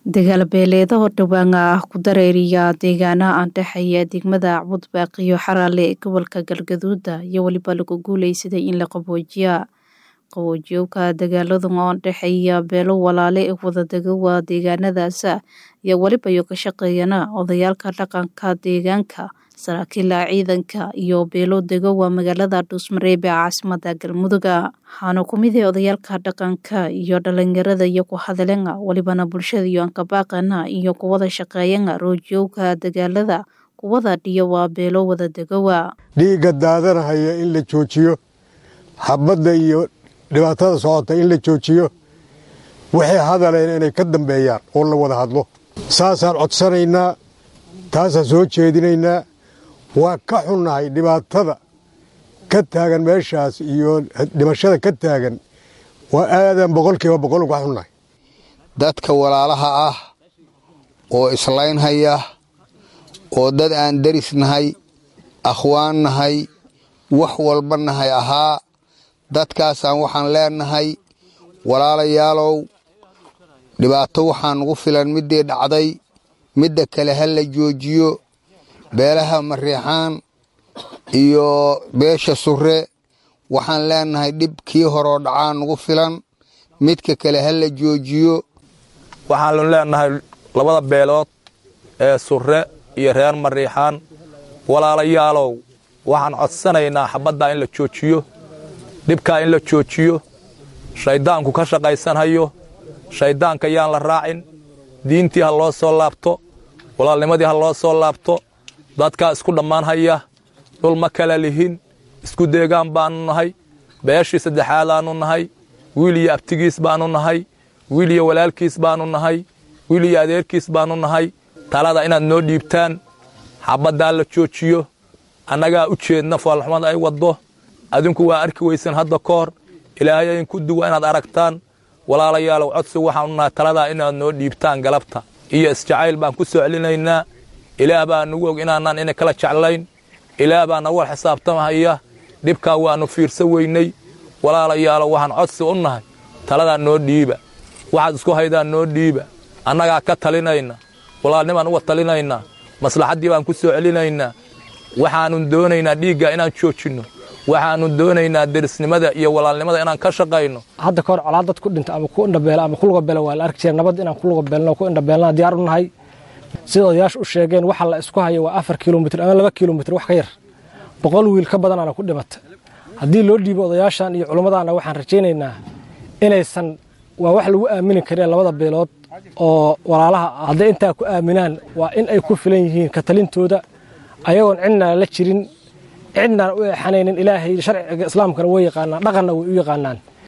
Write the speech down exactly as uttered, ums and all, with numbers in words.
Dagaal beeleeda oo dhawaan ah ku dareeriya deegaana aan dhaxaya degmada Cudbaaq iyo Xarale ee gobolka Galgaduud iyo waliba lagu guuleysaday in la qaboojiya qaboojiyowka dagaalada oo dhaxaya beelo walaale ee wada dagawa deegaanadaas iyo waliba iyo ka shaqeeyana odayaalka dhaqanka deegaanka saraakiil ciidanka iyo beelo dagawa magaalada Dhuusmareeb ee caasimadda Galmudug waxaana ku mid ah odayaalka dhaqanka iyo dhalinyarada iyo ku hadalena walibana bulshada iyo aan ka baaqana iyo ku wada shaqeeyana roojiyowka dagaalada kuwada dhiyo waa beelo wada dagawa dhiiga daadanaya in la joojiyo xabadda iyo dhibaatada socota in la joojiyo waxay hadaleen inay ka dambeeyaan oo la wada hadlo saasaan codsanaynaa taasaan soo jeedinaynaa waa ka xunnahay dhibaatada ka taagan meeshaas iyo dhimashada ka taagan waa aadan boqolkiiba boqol uga xunnahay dadka walaalaha ah oo islaynhaya oo dad aan darisnahay akhwaan nahay wax walba nahay ahaa dadkaasaan waxaan leenahay walaalayaalow dhibaato waxaan ugu filan middii dhacday midda kale ha la joojiyo beelaha Mariixaan iyo beesha Surre waxaan leenahay dhibkii horoo dhacaan ugu filan midka kale ha la joojiyo waxaan leenahay labada beelood ee Surre iyo reer Mariixaan walaalayaalow waxaan codsanaynaa xabadda in la joojiyo dhibka in la joojiyo shaydaanku ka shaqaysanayo shaydaanka yaan la raacin diintii ha loo soo laabto walaalnimadii ha loo soo laabto dadka isku dhammaan haya dhul ma kala lihin isku deegaan baanu nahay beeshii saddexaad aanu nahay wiil iyo abtigiis baanu nahay wiil iyo walaalkiis baanu nahay wiil iyo adeerkiis baanu nahay talada inaad noo dhiibtaan xabadda la joojiyo annagaa u jeedna faalxumada ay wado adinku waa arki weysan hadda koor ilaahay ku duwa inaad aragtaan walaalayaalow codsi waxaan nahay talada inaad noo dhiibtaan galabta iyo isjacayl baan ku soo celinaynaa ilaah baa nagu og inaanaan inay kala jeclayn ilaah baa nagu xisaabtamaya dhibka waanu fiirsan weynay walaalayaalow waxaan codsi u nahay talada noo dhiiba waxaad isku haydaan noo dhiiba annagaa ka talinayna walaalnimaan uga talinayna maslaxadii baan ku soo celinaynaa waxaanu doonaynaa dhiigga inaan joojino waxaanu doonaynaa derisnimada iyo walaalnimada inaan ka shaqeyno hadda ka hor colaad dad ku dhinta ama ku indhabeela ama ku luga beela waa la arki jiray nabad inaan ku luga beelno ku indhabeelna diyaar u nahay sida odayaashu u sheegeen waxa la isku hayo waa afar kiiloomitir ama laba kiiloomitir wax ka yar boqol wiil ka badan aan ku dhimata haddii loo dhiibo odayaashan iyo culimadaana waxaan rajaynaynaa inaysan waa wax lagu aamini karin labada beelood oo walaalaha hadday intaa ku aaminaan waa in ay ku filan yihiin ka talintooda ayagoon cidna la jirin cidna u xanaynin ilaahay sharciga islaamkana way yaqaanaan dhaqanna way u yaqaanaan